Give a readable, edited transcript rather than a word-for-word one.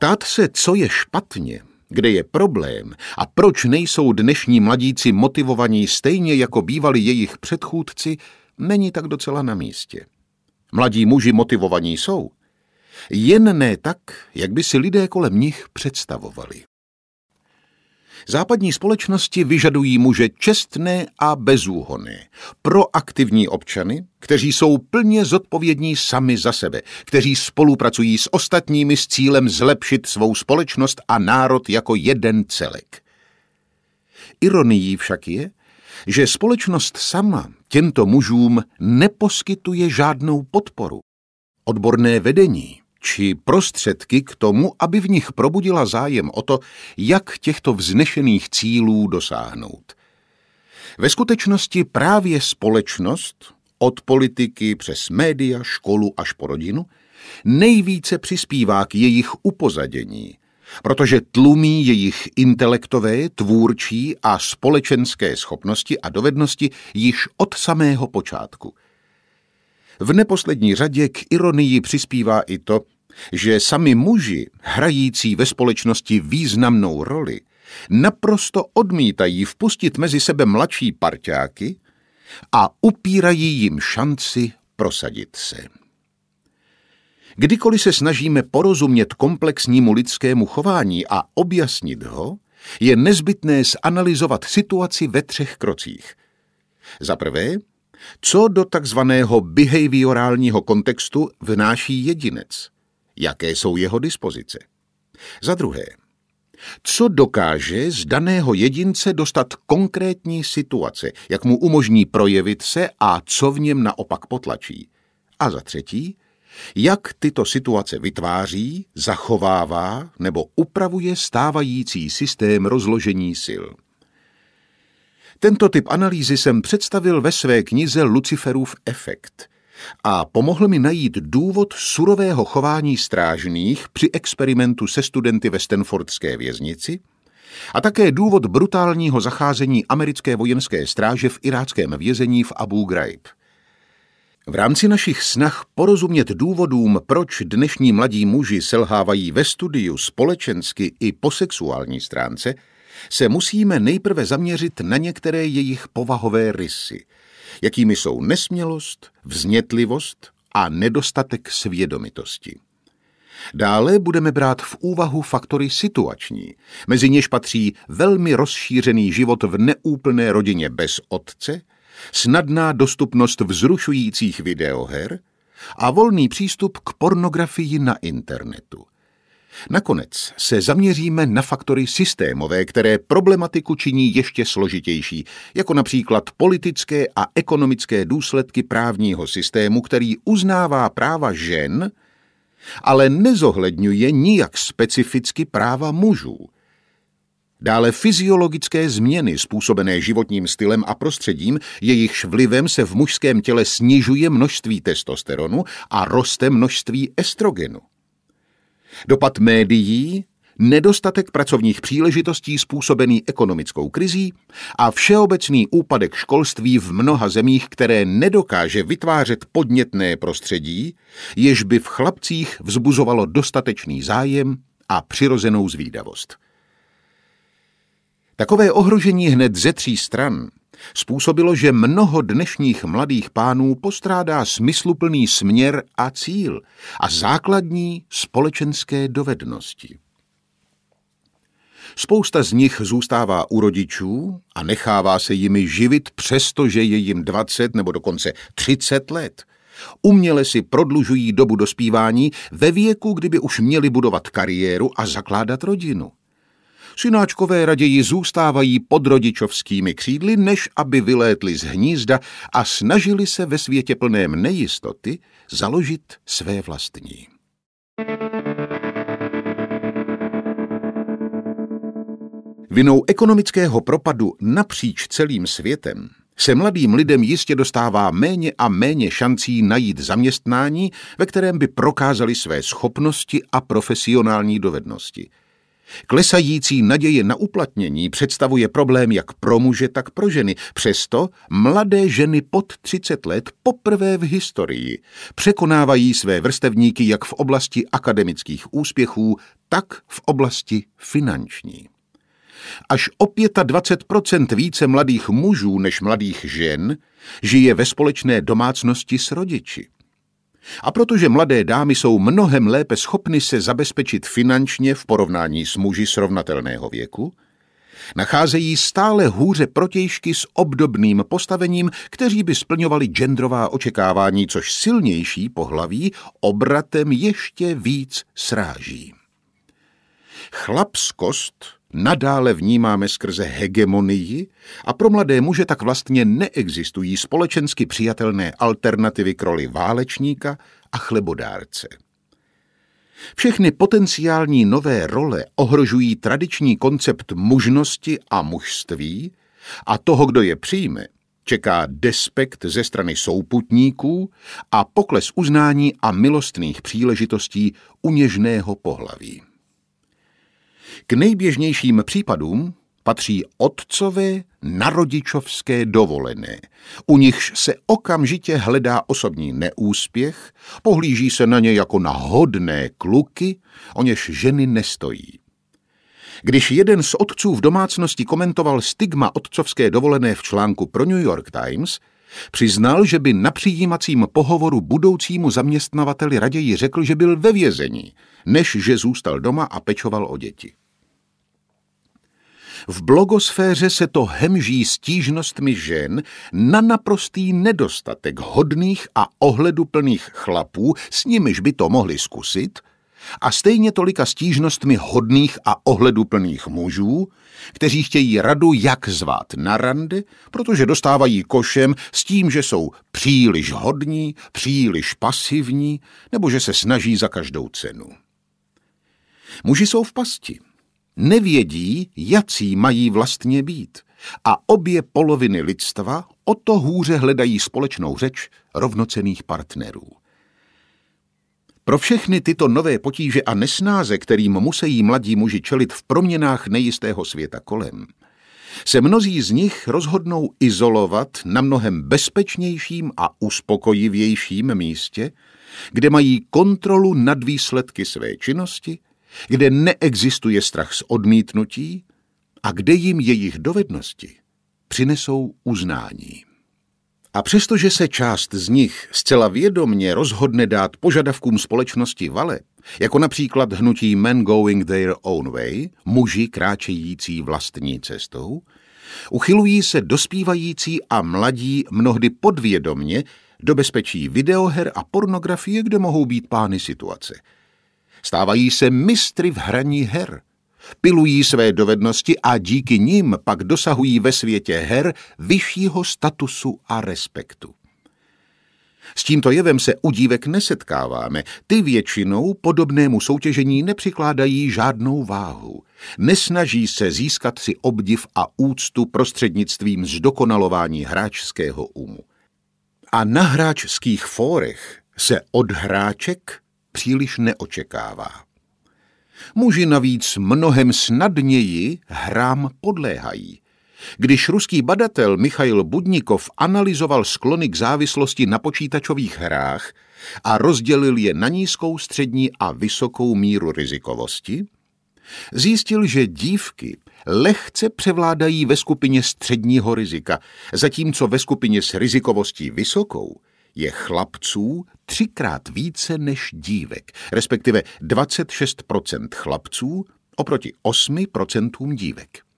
Ptát se, co je špatně, kde je problém a proč nejsou dnešní mladíci motivovaní stejně jako bývali jejich předchůdci, není tak docela na místě. Mladí muži motivovaní jsou, jen ne tak, jak by si lidé kolem nich představovali. Západní společnosti vyžadují muže čestné a bezúhonné, proaktivní občany, kteří jsou plně zodpovědní sami za sebe, kteří spolupracují s ostatními s cílem zlepšit svou společnost a národ jako jeden celek. Ironií však je, že společnost sama těmto mužům neposkytuje žádnou podporu, odborné vedení či prostředky k tomu, aby v nich probudila zájem o to, jak těchto vznešených cílů dosáhnout. Ve skutečnosti právě společnost, od politiky přes média, školu až po rodinu, nejvíce přispívá k jejich upozadění, protože tlumí jejich intelektové, tvůrčí a společenské schopnosti a dovednosti již od samého počátku. V neposlední řadě k ironii přispívá i to, že sami muži, hrající ve společnosti významnou roli, naprosto odmítají vpustit mezi sebe mladší parťáky a upírají jim šanci prosadit se. Kdykoliv se snažíme porozumět komplexnímu lidskému chování a objasnit ho, je nezbytné zanalyzovat situaci ve 3 krocích. Za prvé, co do takzvaného behaviorálního kontextu vnáší jedinec, jaké jsou jeho dispozice. Za druhé, co dokáže z daného jedince dostat konkrétní situace, jak mu umožní projevit se a co v něm naopak potlačí. A za třetí, jak tyto situace vytváří, zachovává nebo upravuje stávající systém rozložení sil. Tento typ analýzy jsem představil ve své knize Luciferův efekt a pomohl mi najít důvod surového chování strážných při experimentu se studenty ve Stanfordské věznici a také důvod brutálního zacházení americké vojenské stráže v iráckém vězení v Abu Ghraib. V rámci našich snah porozumět důvodům, proč dnešní mladí muži selhávají ve studiu společensky i po sexuální stránce, se musíme nejprve zaměřit na některé jejich povahové rysy, jakými jsou nesmělost, vznětlivost a nedostatek svědomitosti. Dále budeme brát v úvahu faktory situační, mezi něž patří velmi rozšířený život v neúplné rodině bez otce, snadná dostupnost vzrušujících videoher a volný přístup k pornografii na internetu. Nakonec se zaměříme na faktory systémové, které problematiku činí ještě složitější, jako například politické a ekonomické důsledky právního systému, který uznává práva žen, ale nezohledňuje nijak specificky práva mužů. Dále fyziologické změny způsobené životním stylem a prostředím, jejichž vlivem se v mužském těle snižuje množství testosteronu a roste množství estrogenu. Dopad médií, nedostatek pracovních příležitostí způsobený ekonomickou krizí a všeobecný úpadek školství v mnoha zemích, které nedokáže vytvářet podnětné prostředí, jež by v chlapcích vzbuzovalo dostatečný zájem a přirozenou zvídavost. Takové ohrožení hned ze 3 stran způsobilo, že mnoho dnešních mladých pánů postrádá smysluplný směr a cíl a základní společenské dovednosti. Spousta z nich zůstává u rodičů a nechává se jimi živit, přestože je jim 20 nebo dokonce 30 let. Uměle si prodlužují dobu dospívání ve věku, kdyby už měli budovat kariéru a zakládat rodinu. Synáčkové raději zůstávají pod rodičovskými křídly, než aby vylétli z hnízda a snažili se ve světě plném nejistoty založit své vlastní. Vinou ekonomického propadu napříč celým světem se mladým lidem jistě dostává méně a méně šancí najít zaměstnání, ve kterém by prokázali své schopnosti a profesionální dovednosti. Klesající naděje na uplatnění představuje problém jak pro muže, tak pro ženy. Přesto mladé ženy pod 30 let poprvé v historii překonávají své vrstevníky jak v oblasti akademických úspěchů, tak v oblasti finanční. Až o 25% více mladých mužů než mladých žen žije ve společné domácnosti s rodiči. A protože mladé dámy jsou mnohem lépe schopny se zabezpečit finančně v porovnání s muži srovnatelného věku, nacházejí stále hůře protějšky s obdobným postavením, kteří by splňovali genderová očekávání, což silnější pohlaví obratem ještě víc sráží. Chlapskost nadále vnímáme skrze hegemonii a pro mladé muže tak vlastně neexistují společensky přijatelné alternativy k roli válečníka a chlebodárce. Všechny potenciální nové role ohrožují tradiční koncept mužnosti a mužství a toho, kdo je přijme, čeká despekt ze strany souputníků a pokles uznání a milostných příležitostí u něžného pohlaví. K nejběžnějším případům patří otcové na rodičovské dovolené, u nichž se okamžitě hledá osobní neúspěch, pohlíží se na ně jako na hodné kluky, o něž ženy nestojí. Když jeden z otců v domácnosti komentoval stigma otcovské dovolené v článku pro New York Times, přiznal, že by na přijímacím pohovoru budoucímu zaměstnavateli raději řekl, že byl ve vězení, než že zůstal doma a pečoval o děti. V blogosféře se to hemží stížnostmi žen na naprostý nedostatek hodných a ohleduplných chlapů, s nimiž by to mohli zkusit, a stejně tolika stížnostmi hodných a ohleduplných mužů, kteří chtějí radu, jak zvát na rande, protože dostávají košem s tím, že jsou příliš hodní, příliš pasivní, nebo že se snaží za každou cenu. Muži jsou v pasti. Nevědí, jací mají vlastně být, a obě poloviny lidstva o to hůře hledají společnou řeč rovnocenných partnerů. Pro všechny tyto nové potíže a nesnáze, kterým musí mladí muži čelit v proměnách nejistého světa kolem, se mnozí z nich rozhodnou izolovat na mnohem bezpečnějším a uspokojivějším místě, kde mají kontrolu nad výsledky své činnosti, kde neexistuje strach z odmítnutí a kde jim jejich dovednosti přinesou uznání. A přestože se část z nich zcela vědomně rozhodne dát požadavkům společnosti vale, jako například hnutí Men Going Their Own Way, muži kráčející vlastní cestou, uchylují se dospívající a mladí mnohdy podvědomně do bezpečí videoher a pornografie, kde mohou být pány situace. Stávají se mistry v hraní her, pilují své dovednosti a díky nim pak dosahují ve světě her vyššího statusu a respektu. S tímto jevem se u dívek nesetkáváme, ty většinou podobnému soutěžení nepřikládají žádnou váhu, nesnaží se získat si obdiv a úctu prostřednictvím zdokonalování hráčského umu. A na hráčských fórech se od hráček příliš neočekává. Muži navíc mnohem snadněji hrám podléhají. Když ruský badatel Michail Budnikov analyzoval sklony k závislosti na počítačových hrách a rozdělil je na nízkou, střední a vysokou míru rizikovosti, zjistil, že dívky lehce převládají ve skupině středního rizika, zatímco ve skupině s rizikovostí vysokou je chlapců 3krát více než dívek, respektive 26% chlapců oproti 8% dívek.